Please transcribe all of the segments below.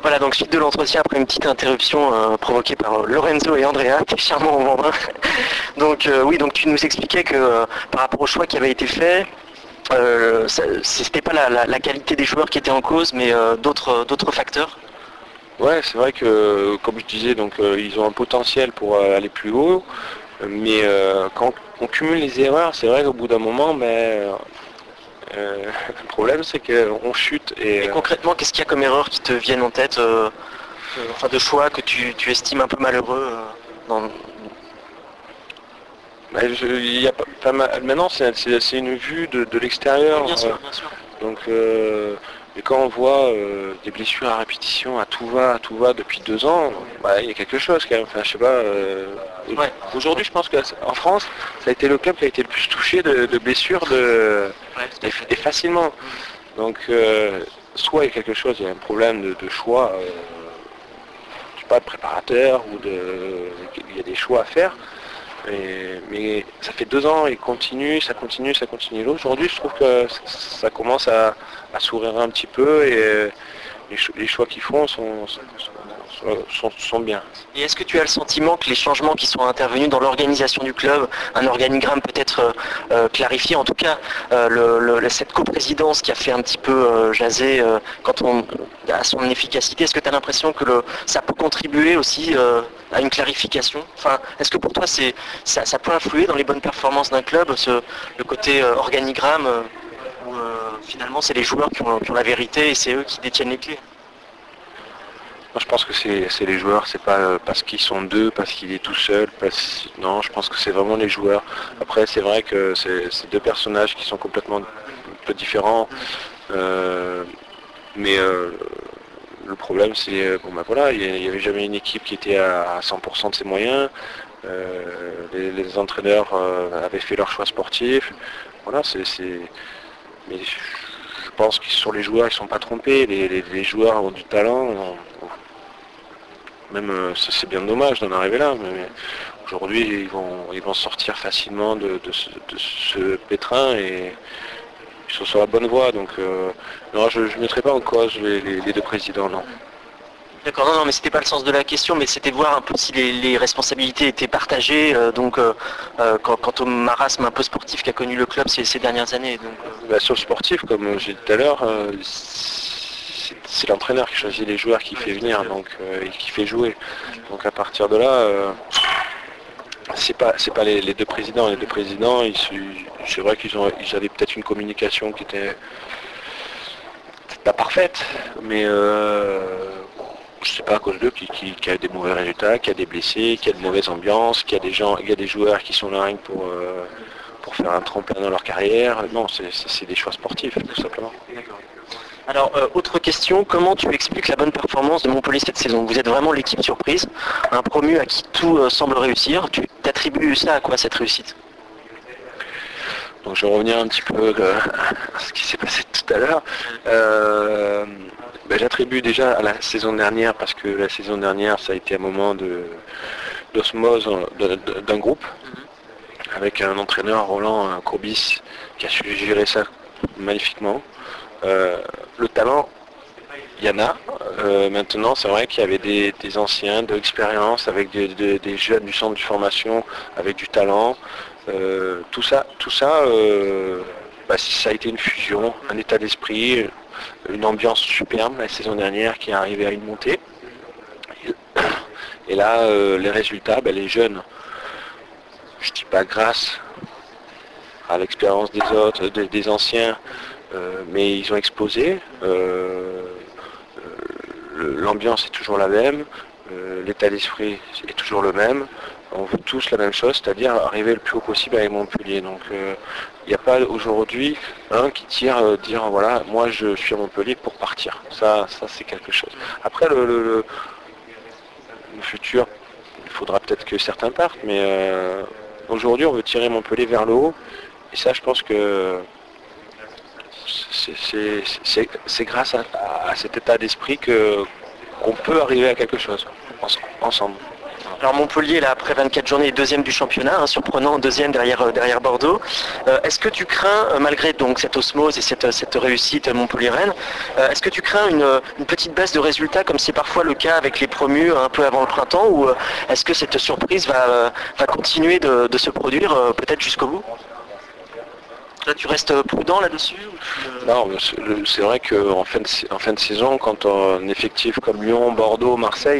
Voilà, donc suite de l'entretien après une petite interruption provoquée par Lorenzo et Andrea, qui est charmant au Vendin. Donc oui, donc tu nous expliquais que par rapport au choix qui avait été fait, c'était pas la qualité des joueurs qui était en cause, mais d'autres facteurs. Ouais, c'est vrai que, comme je disais, donc ils ont un potentiel pour aller plus haut, mais quand on cumule les erreurs, c'est vrai qu'au bout d'un moment, le problème c'est qu'on chute Et concrètement, qu'est-ce qu'il y a comme erreurs qui te viennent en tête, enfin de choix que tu estimes un peu malheureux dans... il y a pas mal. Maintenant, c'est une vue de l'extérieur. Bien sûr, bien sûr. Donc, et quand on voit des blessures à répétition à tout va depuis 2 ans, il y a quelque chose quand même. Enfin, je sais pas. Ouais. Aujourd'hui, je pense qu'en France, ça a été le club qui a été le plus touché de blessures et facilement. Donc, soit il y a quelque chose, il y a un problème de choix, je sais pas, de préparateur ou il y a des choix à faire. Mais ça fait 2 ans, il continue, ça continue. Aujourd'hui, je trouve que ça commence à sourire un petit peu et les choix qu'ils font sont bien. Et est-ce que tu as le sentiment que les changements qui sont intervenus dans l'organisation du club, un organigramme peut-être clarifié, en tout cas cette coprésidence qui a fait un petit peu jaser à son efficacité, est-ce que tu as l'impression que ça peut contribuer aussi à une clarification? Enfin, est-ce que pour toi ça peut influer dans les bonnes performances d'un club, le côté organigramme où finalement c'est les joueurs qui ont la vérité et c'est eux qui détiennent les clés? Moi, je pense que c'est les joueurs, c'est pas parce qu'ils sont deux, parce qu'il est tout seul. Non, je pense que c'est vraiment les joueurs. Après, c'est vrai que c'est deux personnages qui sont complètement un peu différents. Mais le problème, c'est voilà, il n'y avait jamais une équipe qui était à 100% de ses moyens. Les entraîneurs avaient fait leur choix sportif. Voilà, mais je pense que sur les joueurs, ils ne sont pas trompés. Les joueurs ont du talent. Même c'est bien dommage d'en arriver là, mais aujourd'hui ils vont sortir facilement de ce pétrin et ils sont sur la bonne voie. Donc non, je ne mettrai pas en cause les deux présidents, non. D'accord, non, mais c'était pas le sens de la question, mais c'était de voir un peu si les responsabilités étaient partagées, quant au marasme un peu sportif qu'a connu le club ces dernières années. Donc, Sur le sportif, comme j'ai dit tout à l'heure, c'est l'entraîneur qui choisit les joueurs, qui fait venir, donc et qui fait jouer. Donc à partir de là, c'est pas les deux présidents. Les deux présidents, c'est vrai qu'ils avaient peut-être une communication qui était pas parfaite, mais je sais pas à cause d'eux qui a des mauvais résultats, qui a des blessés, qui a de mauvaises ambiances, il y a des joueurs qui sont là rien que pour faire un tremplin dans leur carrière. Non, c'est des choix sportifs, tout simplement. alors, autre question, comment tu expliques la bonne performance de Montpellier cette saison? Vous êtes vraiment l'équipe surprise, un promu à qui tout semble réussir. Tu t'attribues ça à quoi, cette réussite? Donc je vais revenir un petit peu à ce qui s'est passé tout à l'heure. J'attribue déjà à la saison dernière, parce que la saison dernière, ça a été un moment d'osmose d'un groupe, avec un entraîneur, Roland Courbis, qui a su gérer ça magnifiquement. Le talent, il y en a. Maintenant, c'est vrai qu'il y avait des anciens de l'expérience, avec des jeunes du centre de formation, avec du talent. Tout ça, ça a été une fusion, un état d'esprit, une ambiance superbe la saison dernière qui est arrivée à une montée. Et là, les résultats, les jeunes, je dis pas grâce à l'expérience des autres, des anciens, mais ils ont explosé. L'ambiance est toujours la même, l'état d'esprit est toujours le même. On veut tous la même chose, c'est-à-dire arriver le plus haut possible avec Montpellier. Donc il n'y a pas aujourd'hui un qui dire voilà, moi je suis à Montpellier pour partir. Ça c'est quelque chose. Après le futur, il faudra peut-être que certains partent, mais aujourd'hui on veut tirer Montpellier vers le haut. Et ça, je pense que c'est grâce à cet état d'esprit qu'on peut arriver à quelque chose ensemble. Alors Montpellier, là, après 24 journées, est deuxième du championnat, hein, surprenant, deuxième derrière Bordeaux. Est-ce que tu crains, malgré donc cette osmose et cette réussite Montpellier-Rennes, est-ce que tu crains une petite baisse de résultats comme c'est parfois le cas avec les promus un peu avant le printemps, ou est-ce que cette surprise va continuer de se produire peut-être jusqu'au bout? Là, tu restes prudent là-dessus? Non, c'est vrai qu'en fin de saison, quand on effectif comme Lyon, Bordeaux, Marseille,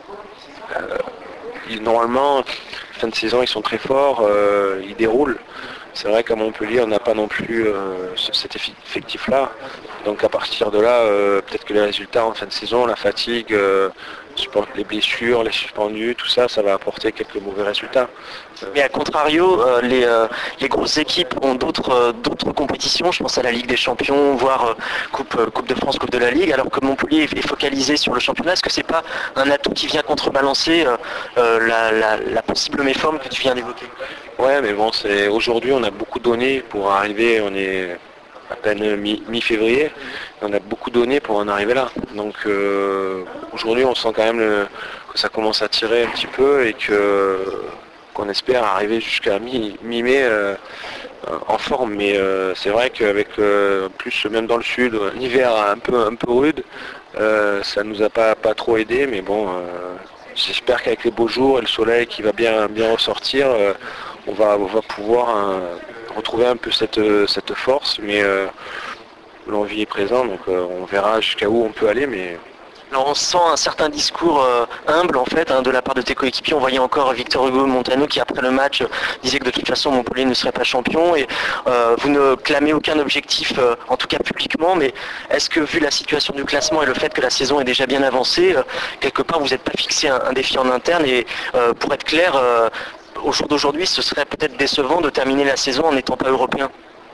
normalement, fin de saison, ils sont très forts, ils déroulent. C'est vrai qu'à Montpellier, on n'a pas non plus cet effectif-là. Donc à partir de là, peut-être que les résultats en fin de saison, la fatigue, les blessures, les suspendus, tout ça, ça va apporter quelques mauvais résultats. Mais à contrario, les grosses équipes ont d'autres compétitions, je pense à la Ligue des Champions, voire Coupe de France, Coupe de la Ligue, alors que Montpellier est focalisé sur le championnat. Est-ce que c'est pas un atout qui vient contrebalancer la possible méforme que tu viens d'évoquer? Ouais, mais bon, aujourd'hui on a beaucoup donné pour arriver, on est à peine mi-février, on a beaucoup donné pour en arriver là. Donc aujourd'hui on sent quand même que ça commence à tirer un petit peu et qu'on espère arriver jusqu'à mi-mai en forme. Mais c'est vrai qu'avec plus même dans le sud, un hiver un peu rude, ça nous a pas trop aidé, mais bon, j'espère qu'avec les beaux jours et le soleil qui va bien ressortir, on va pouvoir retrouver un peu cette force, mais l'envie est présente, donc on verra jusqu'à où on peut aller. Mais alors on sent un certain discours humble en fait de la part de tes coéquipiers. On voyait encore Victor Hugo Montano qui après le match disait que de toute façon Montpellier ne serait pas champion, et vous ne clamez aucun objectif, en tout cas publiquement, mais est-ce que vu la situation du classement et le fait que la saison est déjà bien avancée, quelque part vous n'êtes pas fixé un défi en interne, et pour être clair, au jour d'aujourd'hui ce serait peut-être décevant de terminer la saison en n'étant pas européen?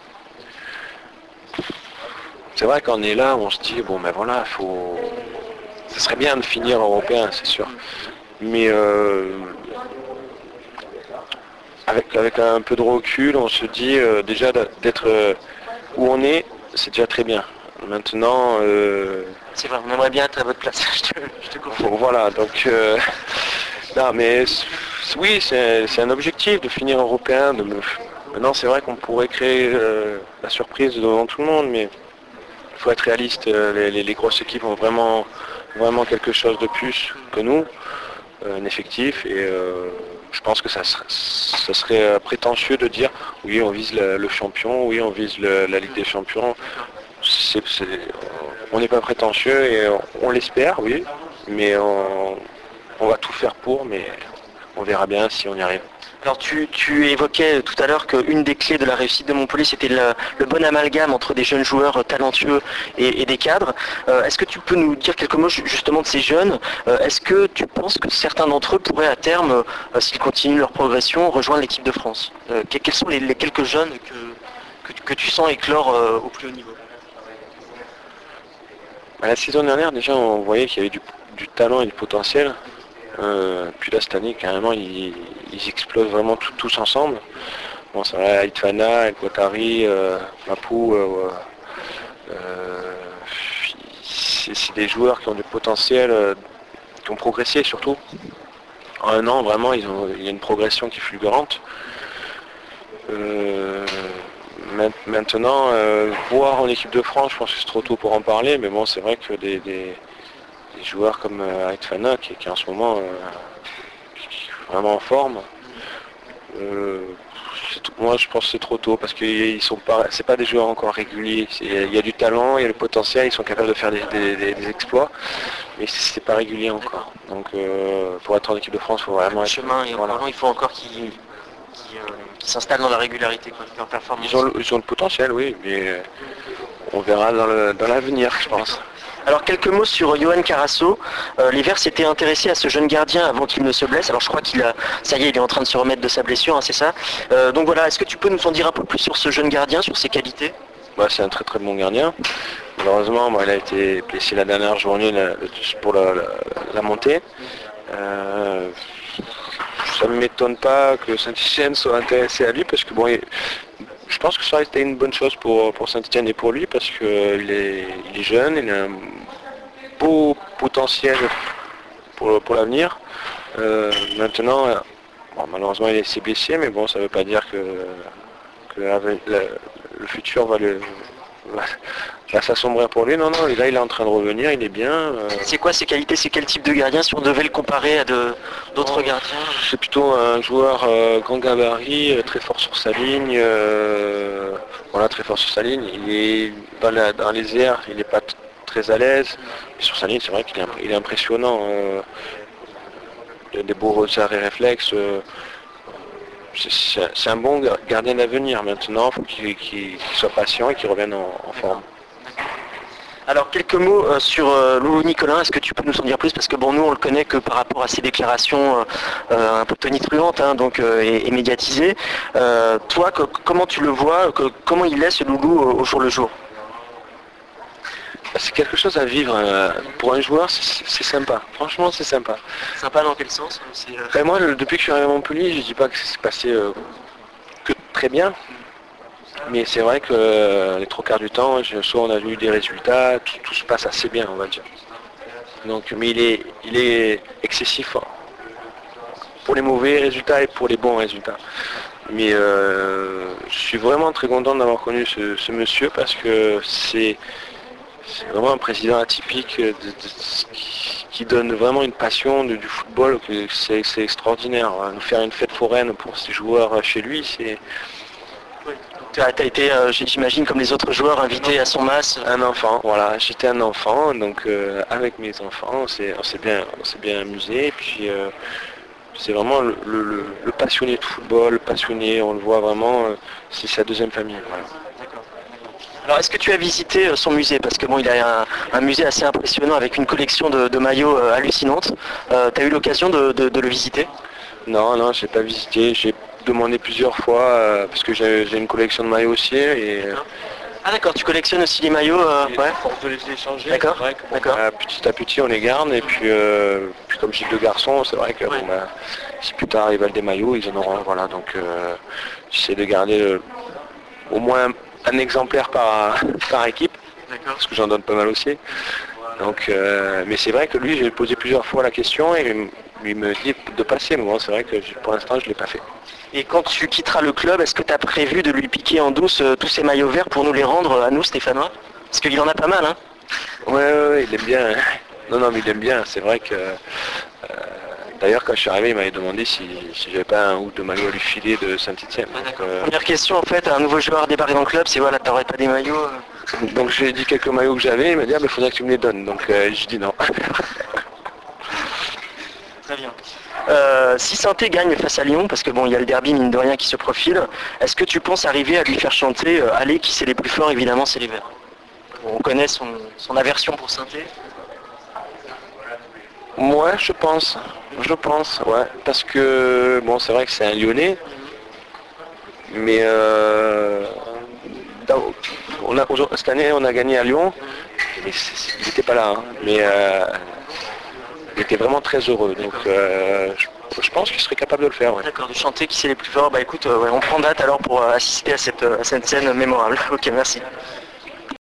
C'est vrai qu'on est là, on se dit bon ben voilà, ça serait bien de finir européen, c'est sûr. Mais avec un peu de recul, on se dit déjà d'être où on est, c'est déjà très bien. Maintenant, c'est vrai, on aimerait bien être à votre place. je te confirme. Voilà, donc non, mais oui, c'est un objectif de finir européen. Maintenant, c'est vrai qu'on pourrait créer la surprise devant tout le monde, mais il faut être réaliste. Les grosses équipes ont vraiment quelque chose de plus que nous, un effectif, et je pense que ça serait prétentieux de dire oui, on vise le champion, oui, on vise la Ligue des Champions. On n'est pas prétentieux et on l'espère, oui, mais on va tout faire pour, mais on verra bien si on y arrive. Alors tu évoquais tout à l'heure qu'une des clés de la réussite de Montpellier, c'était le bon amalgame entre des jeunes joueurs talentueux et des cadres. Est-ce que tu peux nous dire quelques mots justement de ces jeunes? Est-ce que tu penses que certains d'entre eux pourraient à terme, s'ils continuent leur progression, rejoindre l'équipe de France? Quels sont les quelques jeunes que tu sens éclore au plus haut niveau? La saison dernière, déjà, on voyait qu'il y avait du talent et du potentiel. Puis là, cette année, carrément, ils explosent vraiment tous ensemble. Bon, ça va, Itfana, El Kotari, Mapou, c'est des joueurs qui ont du potentiel, qui ont progressé surtout. En un an, vraiment, il y a une progression qui est fulgurante. Maintenant, voir en équipe de France, je pense que c'est trop tôt pour en parler, mais bon, c'est vrai que des joueurs comme Aitfana, qui est en ce moment vraiment en forme, moi je pense que c'est trop tôt, parce que c'est pas des joueurs encore réguliers. Il y a du talent, il y a le potentiel, ils sont capables de faire des exploits, mais c'est pas régulier encore. Donc pour être en équipe de France, il faut vraiment être... chemin, et voilà. Il faut encore qu'ils s'installent dans la régularité, leur performance. Ils ont le potentiel, oui, mais on verra dans l'avenir, je pense. Alors quelques mots sur Yohan Carasso. Les Verts s'étaient intéressés à ce jeune gardien avant qu'il ne se blesse. Alors je crois ça y est, il est en train de se remettre de sa blessure, hein, c'est ça. Donc voilà, est-ce que tu peux nous en dire un peu plus sur ce jeune gardien, sur ses qualités? C'est un très très bon gardien. Malheureusement, il a été blessé la dernière journée pour la montée. Ça ne m'étonne pas que Saint-Etienne soit intéressé à lui, parce que bon, je pense que ça aurait été une bonne chose pour Saint-Etienne et pour lui, parce qu'il est jeune, il a un beau potentiel pour l'avenir. Maintenant, bon, malheureusement il s'est blessé, mais bon, ça ne veut pas dire que le futur va s'assombrir pour lui. Non, non, et là il est en train de revenir, il est bien. C'est quoi ses qualités? C'est quel type de gardien si on devait le comparer à d'autres gardiens? C'est plutôt un joueur grand gabarit, très fort sur sa ligne. Voilà, très fort sur sa ligne. Il est dans les airs, il n'est pas très à l'aise. Mais sur sa ligne, c'est vrai qu'il est impressionnant. Des beaux arrêts réflexes. C'est un bon gardien d'avenir. Maintenant, il faut qu'il soit patient et qu'il revienne en forme. Alors quelques mots sur Loulou Nicolin, est-ce que tu peux nous en dire plus? Parce que bon, nous on le connaît que par rapport à ses déclarations un peu tonitruantes, hein, donc, et médiatisées. Toi, comment tu le vois, comment il est ce Loulou au jour le jour? C'est quelque chose à vivre. Pour un joueur, c'est sympa. Franchement, c'est sympa. Sympa dans quel sens? Moi, depuis que je suis arrivé à Montpellier, je dis pas que c'est passé que très bien. Mais c'est vrai que les trois quarts du temps, soit on a eu des résultats, tout se passe assez bien, on va dire. Donc, mais il est excessif pour les mauvais résultats et pour les bons résultats. Mais je suis vraiment très content d'avoir connu ce monsieur parce que c'est vraiment un président atypique qui donne vraiment une passion du football, c'est extraordinaire. Nous faire une fête foraine pour ces joueurs chez lui, c'est... Tu as été, j'imagine, comme les autres joueurs, invité à son mas. Un enfant, voilà. J'étais un enfant, donc avec mes enfants, on s'est bien amusé. Et puis c'est vraiment le passionné de football, le passionné, on le voit vraiment, c'est sa deuxième famille. Voilà. Alors est-ce que tu as visité son musée? Parce que bon, il a un musée assez impressionnant avec une collection de maillots hallucinante. Tu as eu l'occasion de le visiter? Non, non, je n'ai pas visité. J'ai demandé plusieurs fois parce que j'ai une collection de maillots aussi. Ah d'accord, tu collectionnes aussi les maillots ouais. Pour les échanger. D'accord. Petit à petit on les garde et puis comme j'ai deux garçons, c'est vrai que bon, si plus tard ils veulent des maillots, ils en auront. Voilà, donc j'essaie de garder au moins un exemplaire par équipe, parce que j'en donne pas mal aussi. Donc, mais c'est vrai que lui, j'ai posé plusieurs fois la question et il me dit de passer, mais bon, c'est vrai que pour l'instant, je ne l'ai pas fait. Et quand tu quitteras le club, est-ce que tu as prévu de lui piquer en douce tous ces maillots verts pour nous les rendre à nous, Stéphanois? Parce qu'il en a pas mal, hein? Ouais, il aime bien. Non, mais il aime bien. C'est vrai que... D'ailleurs, quand je suis arrivé, il m'avait demandé si j'avais pas un ou deux maillots à lui filer de Saint-Etienne. Première question, en fait, un nouveau joueur débarque dans le club, c'est voilà, t'aurais pas des maillots Donc j'ai dit quelques maillots que j'avais, il m'a dit, il faudrait que tu me les donnes. Donc je dis non. Très bien. Si Saint-Étienne gagne face à Lyon, parce que bon, il y a le derby mine de rien qui se profile, est-ce que tu penses arriver à lui faire chanter allez, qui c'est les plus forts? Évidemment, c'est les Verts. On connaît son aversion pour Saint-Étienne. Ouais, je pense, ouais, parce que bon, c'est vrai que c'est un Lyonnais, mais cette année on a gagné à Lyon, mais il n'était pas là, hein, mais il était vraiment très heureux, donc je pense qu'il serait capable de le faire. Ouais. D'accord, de chanter qui c'est les plus forts. Bah écoute, on prend date alors pour assister à cette scène mémorable. Ok, merci.